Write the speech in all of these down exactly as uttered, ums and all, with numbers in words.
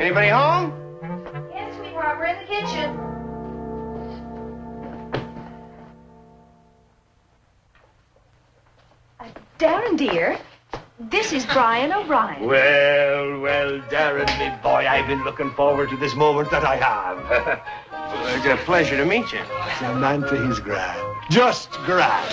Anybody home? Yes, sweetheart, we're in the kitchen. Uh, Darren, dear, this is Brian O'Brien. Well, well, Darren, me boy, I've been looking forward to this moment that I have. Well, it's a pleasure to meet you. Samantha is grand. Just grand.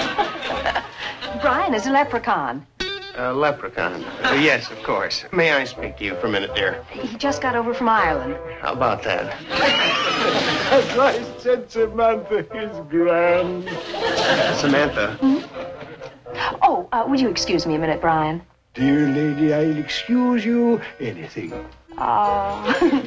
Brian is a leprechaun. A leprechaun. Uh, yes, of course. May I speak to you for a minute, dear? He just got over from Ireland. How about that? As I said, Samantha is grand. Samantha. Hmm? Oh, uh, would you excuse me a minute, Brian? Dear lady, I'll excuse you anything. Oh.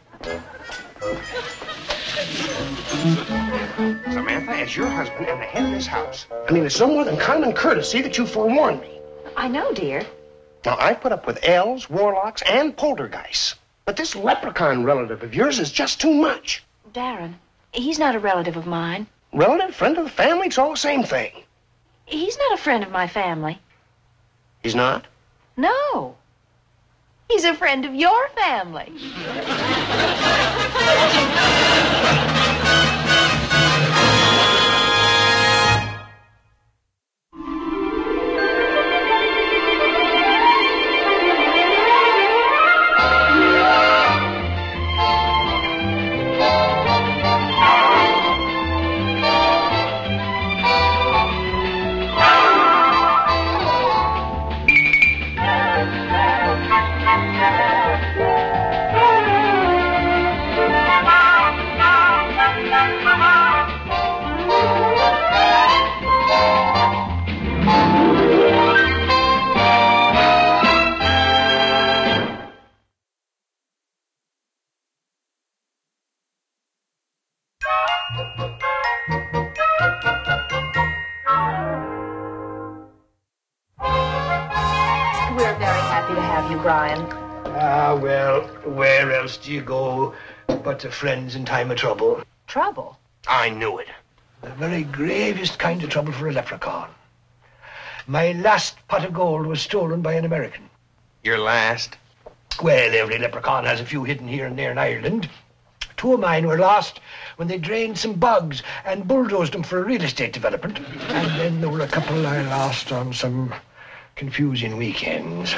Samantha, as your husband and the head of this house, I mean, it's no more than common courtesy that you forewarn me. I know, dear. Now, I put up with elves, warlocks, and poltergeists. But this leprechaun relative of yours is just too much. Darren, he's not a relative of mine. Relative, friend of the family, it's all the same thing. He's not a friend of my family. He's not? No. He's a friend of your family. We're very happy to have you, Brian. Ah, well, where else do you go but to friends in time of trouble? Trouble? I knew it. The very gravest kind of trouble for a leprechaun. My last pot of gold was stolen by an American. Your last? Well, every leprechaun has a few hidden here and there in Ireland. Two of mine were lost when they drained some bogs and bulldozed them for a real estate development. And then there were a couple I lost on some confusing weekends.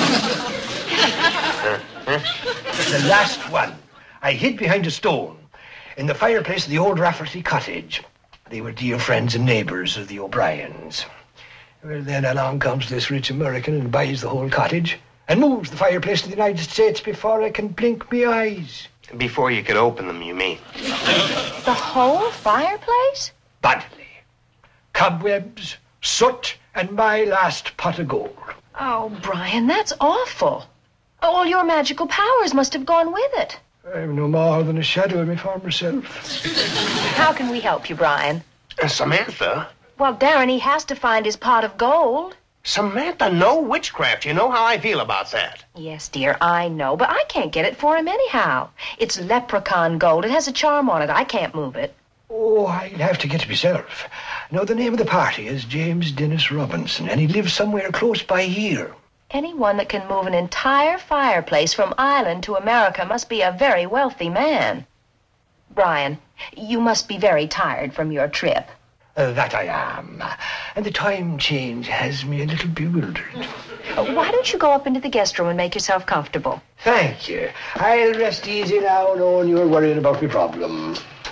The last one I hid behind a stone in the fireplace of the old Rafferty cottage. They were dear friends and neighbors of the O'Briens. Well, then along comes this rich American and buys the whole cottage and moves the fireplace to the United States before I can blink my eyes. Before you could open them, you mean? The whole fireplace? Badly. Cobwebs, soot, and my last pot of gold. Oh, Brian, that's awful. All your magical powers must have gone with it. I'm no more than a shadow of my former self. How can we help you, Brian? Uh, Samantha? Well, Darren, he has to find his pot of gold. Samantha, no witchcraft. You know how I feel about that. Yes, dear, I know, but I can't get it for him anyhow. It's leprechaun gold. It has a charm on it. I can't move it. Oh, I'll have to get it myself. Now, the name of the party is James Dennis Robinson, and he lives somewhere close by here. Anyone that can move an entire fireplace from Ireland to America must be a very wealthy man. Brian, you must be very tired from your trip. Uh, that I am. And the time change has me a little bewildered. Uh, why don't you go up into the guest room and make yourself comfortable? Thank you. I'll rest easy now, knowing you're worrying about my problem.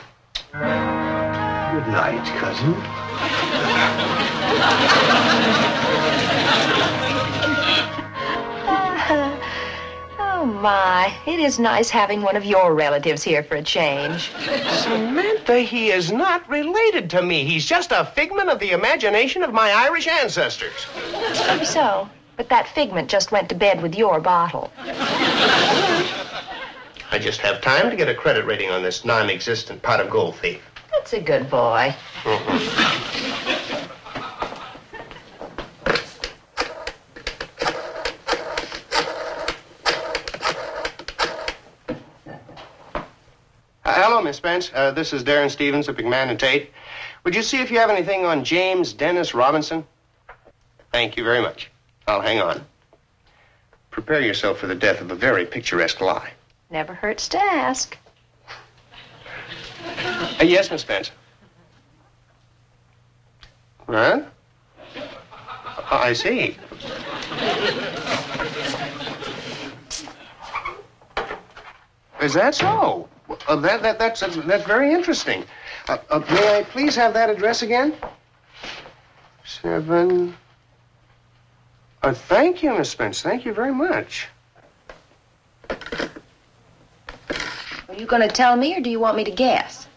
Good night, cousin. Uh, oh, my. It is nice having one of your relatives here for a change. Samantha, he is not related to me. He's just a figment of the imagination of my Irish ancestors. Maybe so, but that figment just went to bed with your bottle. I just have time to get a credit rating on this non-existent pot of gold thief. That's a good boy. Mm-hmm. Uh, hello, Miss Spence. Uh, this is Darren Stevens of McMahon and Tate. Would you see if you have anything on James Dennis Robinson? Thank you very much. I'll hang on. Prepare yourself for the death of a very picturesque lie. Never hurts to ask. Uh, yes, Miss Spence. Huh? I see. Is that so? Uh, that, that, that's, that's, that's very interesting. Uh, uh, may I please have that address again? Seven... Uh, thank you, Miss Spence. Thank you very much. Are you going to tell me, or do you want me to guess?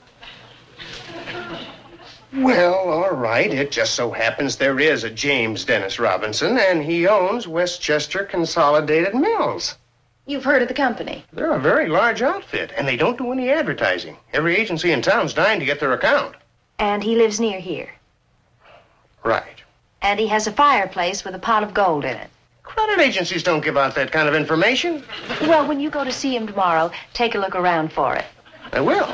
Well, all right. It just so happens there is a James Dennis Robinson, and he owns Westchester Consolidated Mills. You've heard of the company? They're a very large outfit, and they don't do any advertising. Every agency in town's dying to get their account. And he lives near here. Right. And he has a fireplace with a pot of gold in it. Credit agencies don't give out that kind of information. Well, when you go to see him tomorrow, take a look around for it. I will.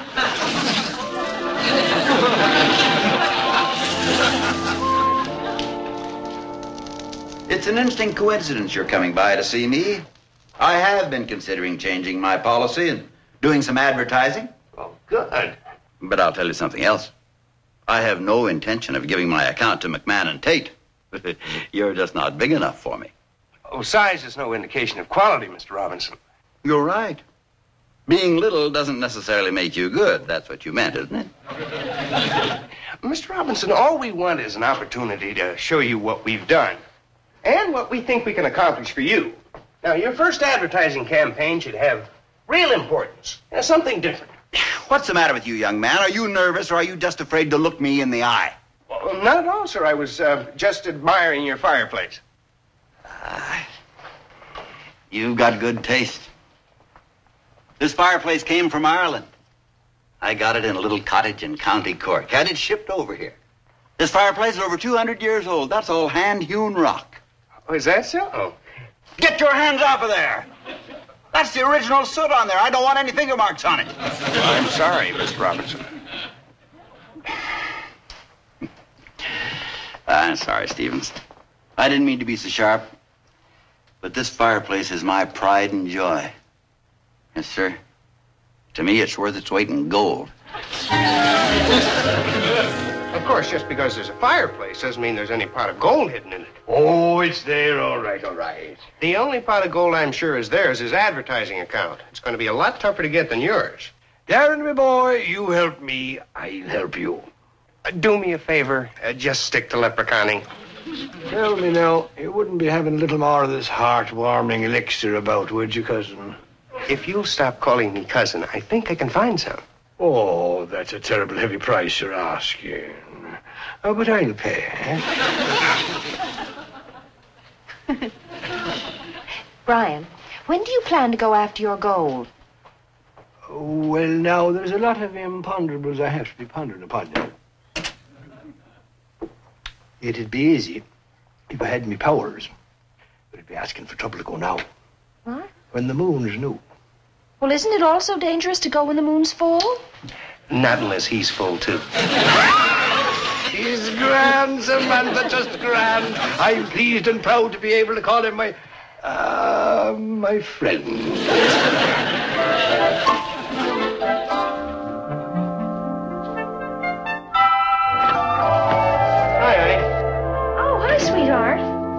It's an interesting coincidence you're coming by to see me. I have been considering changing my policy and doing some advertising. Oh, good. But I'll tell you something else. I have no intention of giving my account to McMahon and Tate. You're just not big enough for me. Oh, size is no indication of quality, Mister Robinson. You're right. Being little doesn't necessarily make you good. That's what you meant, isn't it? Mister Robinson, all we want is an opportunity to show you what we've done and what we think we can accomplish for you. Now, your first advertising campaign should have real importance, you know, something different. What's the matter with you, young man? Are you nervous, or are you just afraid to look me in the eye? Well, not at all, sir. I was uh, just admiring your fireplace. Uh, you've got good taste. This fireplace came from Ireland. I got it in a little cottage in County Cork. Had it shipped over here. This fireplace is over two hundred years old. That's all hand-hewn rock. Oh, is that so? Get your hands off of there. That's the original soot on there. I don't want any finger marks on it. I'm sorry, Mister Robinson. I'm sorry, Stevens. I didn't mean to be so sharp. But this fireplace is my pride and joy. Yes, sir. To me, it's worth its weight in gold. Of course, just because there's a fireplace doesn't mean there's any pot of gold hidden in it. Oh, it's there, all right, all right. The only pot of gold I'm sure is there is his advertising account. It's going to be a lot tougher to get than yours. Darren, my boy, you help me, I'll help you. Uh, do me a favor. Uh, just stick to leprechauning. Tell me now, you wouldn't be having a little more of this heart-warming elixir about, would you, cousin? If you'll stop calling me cousin, I think I can find some. Oh, that's a terrible heavy price you're asking. Oh, but I'll pay. Eh? Brian, when do you plan to go after your gold? Oh, well, now, there's a lot of imponderables I have to be pondering upon you. It'd be easy if I had me powers. But it'd be asking for trouble to go now. What? When the moon's new. Well, isn't it also dangerous to go when the moon's full? Not unless he's full, too. He's grand, Samantha, just grand. I'm pleased and proud to be able to call him my, uh, my friend. Hi, honey. Oh, hi, sweetheart.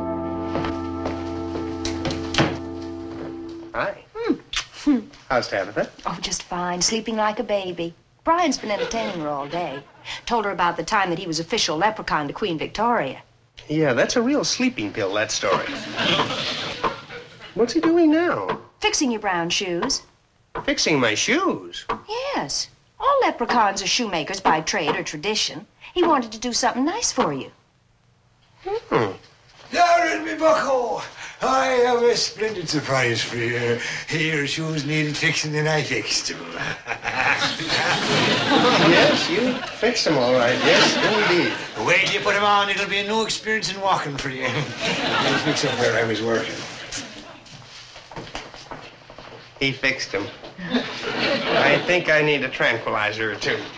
Hi. How's Tabitha? Oh, just fine. Sleeping like a baby. Brian's been entertaining her all day. Told her about the time that he was official leprechaun to Queen Victoria. Yeah, that's a real sleeping pill, that story. What's he doing now? Fixing your brown shoes. Fixing my shoes. Yes. All leprechauns are shoemakers by trade or tradition. He wanted to do something nice for you. Hmm. Darren, me bucko, I have a splendid surprise for you. Your shoes needed fixing and I fixed them. Yes, you fixed them all right. Yes, indeed. Wait till you put them on, it'll be a new experience in walking for you. I'll fix them where I was working. He fixed them. I think I need a tranquilizer or two.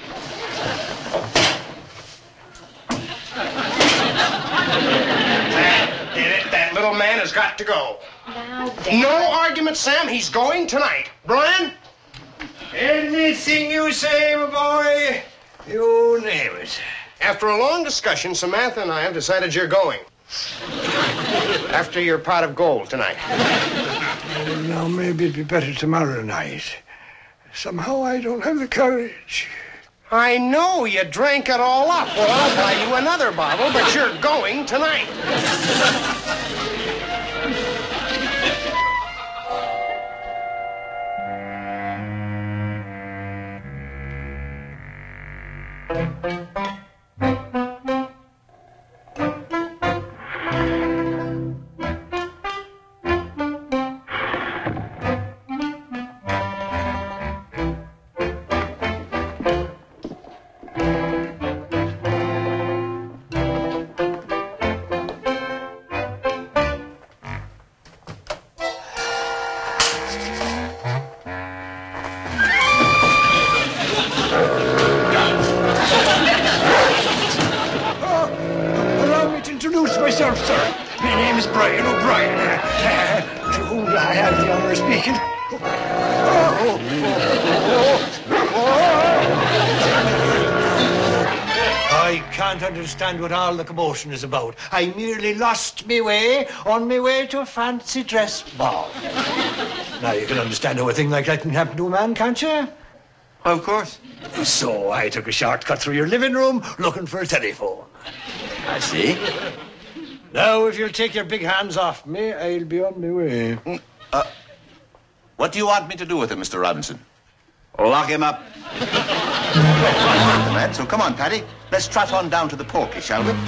That did it. That little man is has got to go. Now, Dad. No argument, Sam. He's going tonight. Brian? Anything you say, my boy, you name it. After a long discussion, Samantha and I have decided you're going. After your pot of gold tonight. Well, now, maybe it'd be better tomorrow night. Somehow I don't have the courage. I know you drank it all up. Well, I'll buy you another bottle, but you're going tonight. Myself, sir. My name is Brian O'Brien. Uh, uh, to whom do I have the honor of speaking? Oh, oh, oh, oh. I can't understand what all the commotion is about. I merely lost me way on my way to a fancy dress ball. Now, you can understand how a thing like that can happen to a man, can't you? Of course. So I took a shortcut through your living room looking for a telephone. I see. Now, if you'll take your big hands off me, I'll be on my way. Uh, what do you want me to do with him, Mister Robinson? Lock him up. Lad, so come on, Paddy. Let's trot on down to the pulpy, shall we?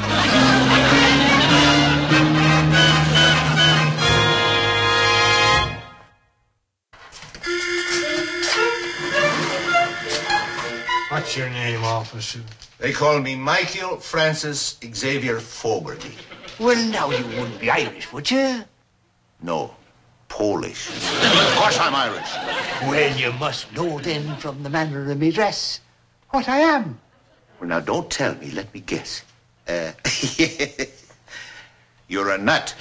What's your name, officer? They call me Michael Francis Xavier Fogarty. Well, now, you wouldn't be Irish, would you? No, Polish. Of course I'm Irish. Well, you must know then from the manner of me dress what I am. Well, now, don't tell me. Let me guess. Uh, you're a nut.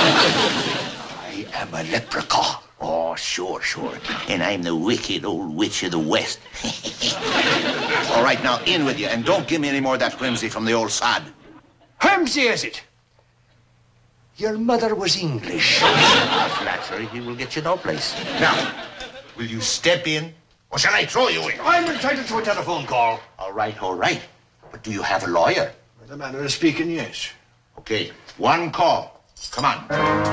I am a leprechaun. Oh, sure, sure. And I'm the wicked old witch of the West. All right, now, in with you, and don't give me any more of that whimsy from the old sod. Whimsy, is it? Your mother was English. Flattery, he will get you no place. Now, will you step in, or shall I throw you in? I'm entitled to a telephone call. All right, all right. But do you have a lawyer? The manner of speaking, yes. Okay, one call. Come on.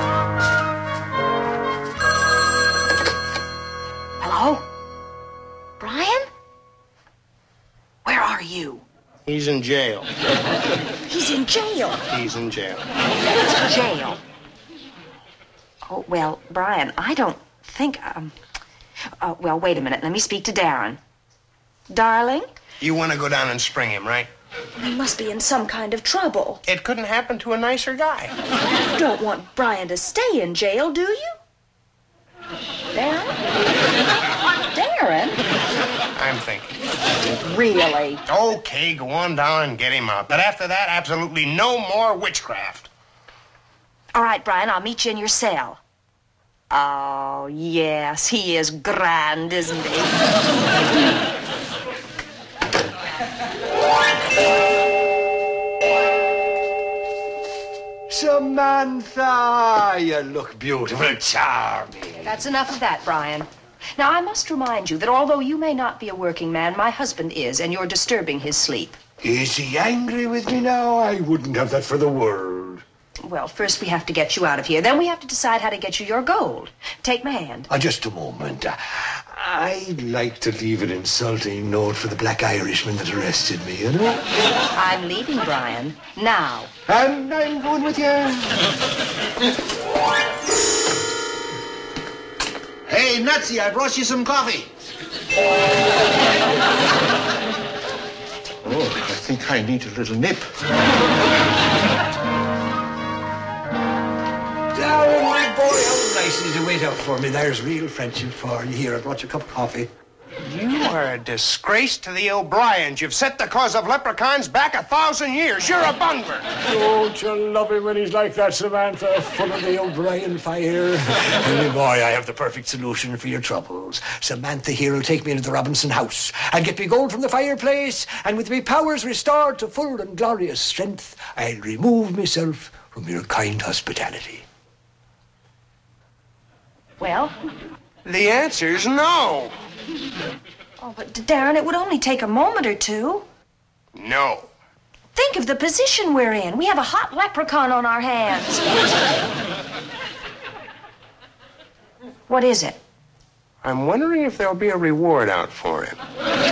Hello? Brian? Where are you? He's in jail. He's in jail. He's in jail. Jail? Oh, well, Brian, I don't think, um... Uh, well, wait a minute. Let me speak to Darren. Darling? You want to go down and spring him, right? He must be in some kind of trouble. It couldn't happen to a nicer guy. You don't want Brian to stay in jail, do you? Darren? Darren? I'm thinking. Really? Okay, go on down and get him out. But after that, absolutely no more witchcraft. All right, Brian, I'll meet you in your cell. Oh, yes, he is grand, isn't he? Samantha, you look beautiful, charming. That's enough of that, Brian. Now, I must remind you that although you may not be a working man, my husband is, and you're disturbing his sleep. Is he angry with me now? I wouldn't have that for the world. Well, first we have to get you out of here. Then we have to decide how to get you your gold. Take my hand. Uh, just a moment. Uh, I'd like to leave an insulting note for the black Irishman that arrested me, you know? I'm leaving, Brian. Now. And I'm going with you. Hey, Nutsy, I brought you some coffee. Oh, I think I need a little nip. Darren, my boy, how nice is to wait up for me. There's real friendship for you. Here, I brought you a cup of coffee. You are a disgrace to the O'Briens. You've set the cause of leprechauns back a thousand years. You're a bungler. Don't you love him when he's like that, Samantha? Full of the O'Brien fire. Honey boy, I have the perfect solution for your troubles. Samantha here will take me into the Robinson house and get me gold from the fireplace, and with me powers restored to full and glorious strength, I'll remove myself from your kind hospitality. Well? The answer's no. Oh, but Darren, it would only take a moment or two. No. Think of the position we're in. We have a hot leprechaun on our hands. What is it? I'm wondering if there'll be a reward out for him.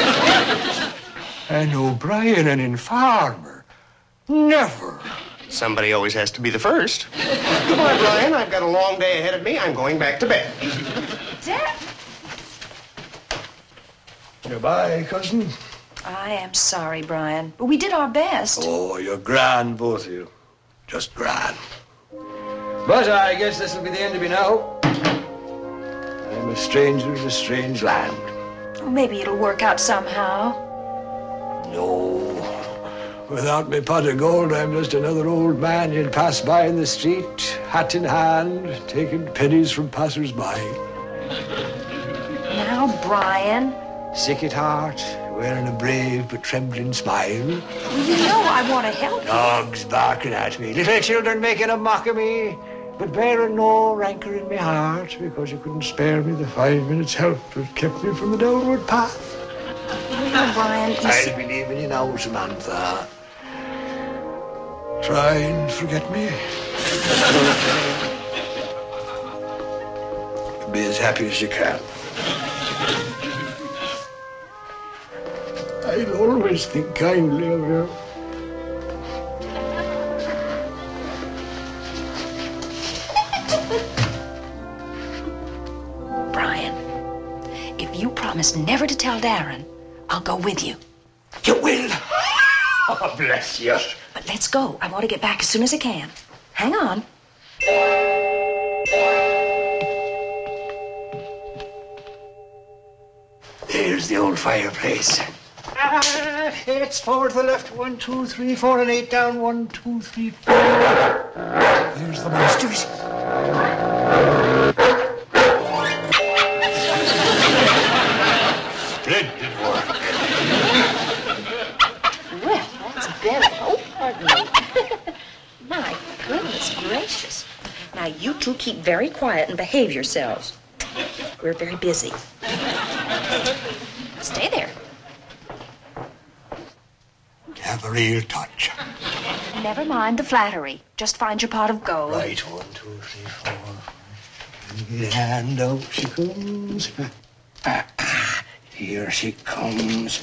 An O'Brien, an informer? Never. Somebody always has to be the first. Come on, Brian. I've got a long day ahead of me. I'm going back to bed. Darren? Goodbye, cousin. I am sorry, Brian, but we did our best. Oh, you're grand, both of you. Just grand. But I guess this will be the end of me now. I'm a stranger in a strange land. Maybe it'll work out somehow. No. Without me pot of gold, I'm just another old man you'd pass by in the street, hat in hand, taking pennies from passers-by. Now, Brian. Sick at heart, wearing a brave but trembling smile. Well, you know I want to help you. Dogs barking at me, little children making a mock of me, but bearing no rancor in my heart because you couldn't spare me the five minutes' help that kept me from the downward path. No, Brian, you see... I'll be leaving you now, Samantha. Try and forget me. Be as happy as you can. I'll always think kindly of you. Brian, if you promise never to tell Darren, I'll go with you. You will? Oh, bless you. But let's go. I want to get back as soon as I can. Hang on. There's the old fireplace. Ah, it's forward to the left. One, two, three, four, and eight down. One, two, three, four. There's the monsters. Splendid work. Well, that's very... Oh, pardon me. My goodness gracious. Now, you two keep very quiet and behave yourselves. We're very busy. Stay there. Have a real touch. Never mind the flattery. Just find your pot of gold. Right, one, two, three, four. And out she comes. Ah, ah, here she comes.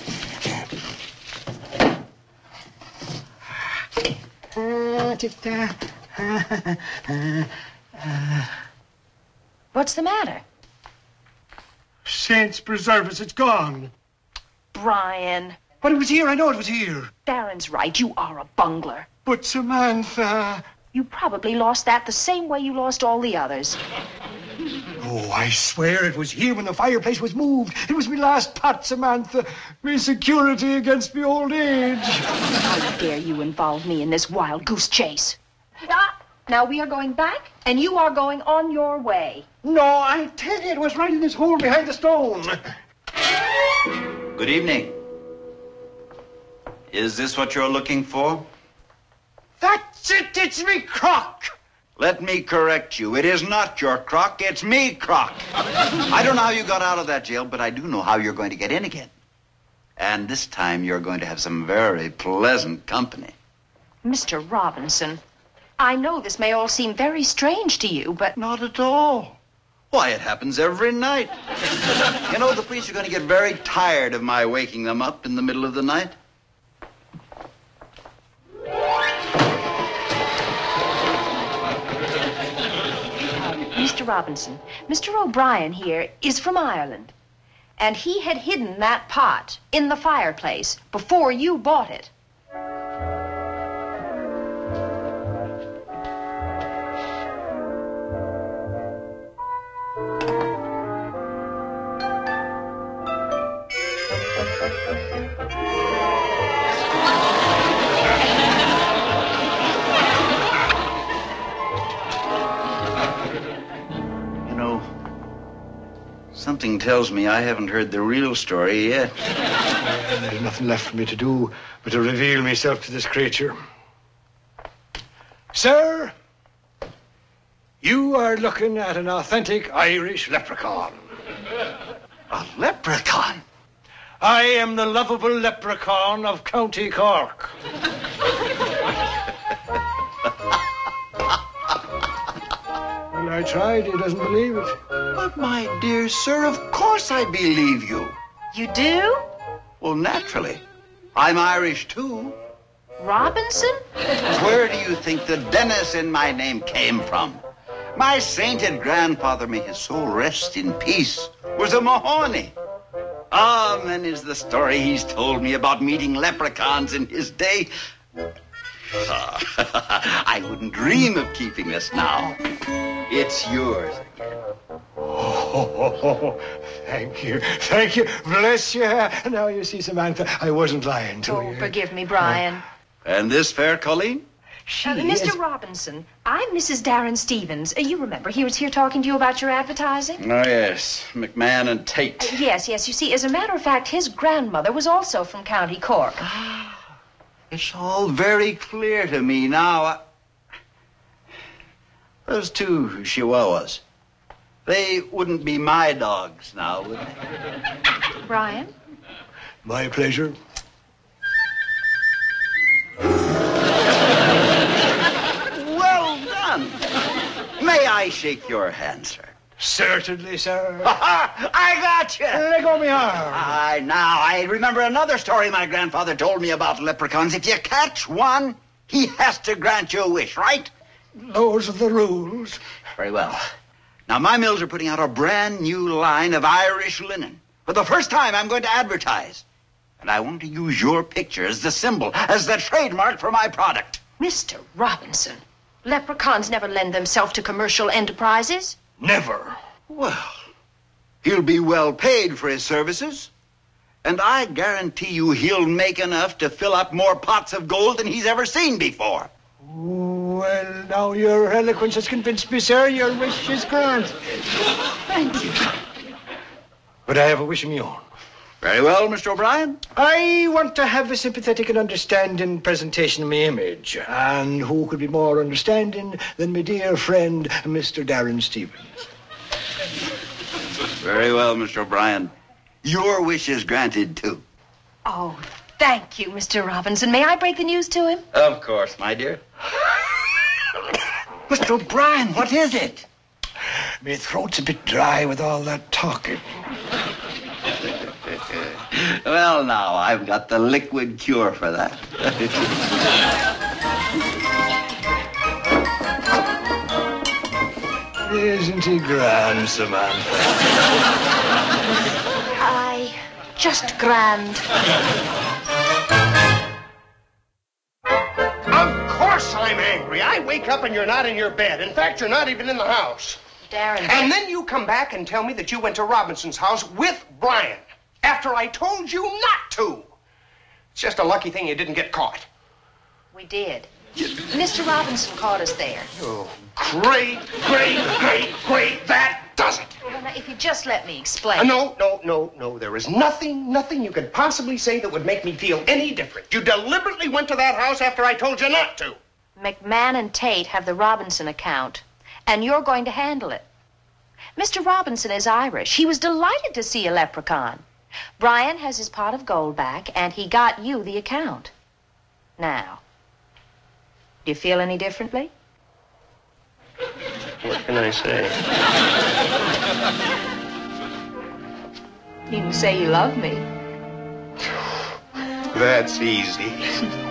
What's the matter? Saints preserve us, it's gone. Brian, But it was here, I know it was here. Darren's right. You are a bungler. But Samantha... You probably lost that the same way you lost all the others. Oh, I swear it was here when the fireplace was moved. It was me last pot, Samantha. Me security against me old age. How dare you involve me in this wild goose chase? Ah, now we are going back, and you are going on your way. No, I tell you, it was right in this hole behind the stone. Good evening. Is this what you're looking for? That's it, it's me crock. Let me correct you. It is not your crock, it's me crock. I don't know how you got out of that jail, but I do know how you're going to get in again. And this time you're going to have some very pleasant company. Mister Robinson, I know this may all seem very strange to you, but... Not at all. Why, it happens every night. You know, the police are going to get very tired of my waking them up in the middle of the night. Mister Robinson, Mister O'Brien here is from Ireland, and he had hidden that pot in the fireplace before you bought it. something tells me I haven't heard the real story yet. Well, there's nothing left for me to do but to reveal myself to this creature. Sir, you are looking at an authentic Irish leprechaun. A leprechaun? I am the lovable leprechaun of County Cork. Well, I tried. He doesn't believe it. But, my dear sir, of course I believe you. You do? Well, naturally. I'm Irish, too. Robinson? Where do you think the Dennis in my name came from? My sainted grandfather, may his soul rest in peace, was a Mahoney. Ah, and then is the story he's told me about meeting leprechauns in his day. Ah, I wouldn't dream of keeping this now. It's yours again. Oh, thank you. Thank you. Bless you. Now, you see, Samantha, I wasn't lying to Oh, you. forgive me, Brian. And this fair Colleen? She Uh, Mister is- Robinson, I'm Missus Darren Stevens. Uh, you remember, he was here talking to you about your advertising? Oh, yes. McMahon and Tate. Uh, yes, yes. You see, as a matter of fact, his grandmother was also from County Cork. It's all very clear to me now. Those two chihuahuas, they wouldn't be my dogs now, would they? Brian? My pleasure. Well done. May I shake your hand, sir? Certainly, sir. I got you. Let go of my arm. I now I remember another story my grandfather told me about leprechauns. If you catch one, he has to grant you a wish, right? Those are the rules. Very well. Now, my mills are putting out a brand new line of Irish linen. For the first time, I'm going to advertise. And I want to use your picture as the symbol, as the trademark for my product. Mister Robinson, leprechauns never lend themselves to commercial enterprises. Never. Well, he'll be well paid for his services. And I guarantee you he'll make enough to fill up more pots of gold than he's ever seen before. Well, now your eloquence has convinced me, sir. Your wish is granted. Thank you. But I have a wish of my own. Very well, Mister O'Brien. I want to have a sympathetic and understanding presentation of my image. And who could be more understanding than my dear friend, Mister Darren Stevens? Very well, Mister O'Brien. Your wish is granted, too. Oh, thank you, Mister Robinson. May I break the news to him? Of course, my dear. Mister O'Brien, what is it? My throat's a bit dry with all that talking. Well, now, I've got the liquid cure for that. Isn't he grand, Samantha? I just grand. Of course I'm angry. I wake up and you're not in your bed. In fact, you're not even in the house. Darren. And then you come back and tell me that you went to Robinson's house with Brian after I told you not to. It's just a lucky thing you didn't get caught. We did. Mister Robinson caught us there. Oh, great, great, great, great. That does it. Well, now, if you just let me explain. Uh, no, no, no, no. There is nothing, nothing you could possibly say that would make me feel any different. You deliberately went to that house after I told you not to. McMahon and Tate have the Robinson account, and you're going to handle it. Mister Robinson is Irish. He was delighted to see a leprechaun. Brian has his pot of gold back, and he got you the account. Now, do you feel any differently? What can I say? You can say you love me. That's easy.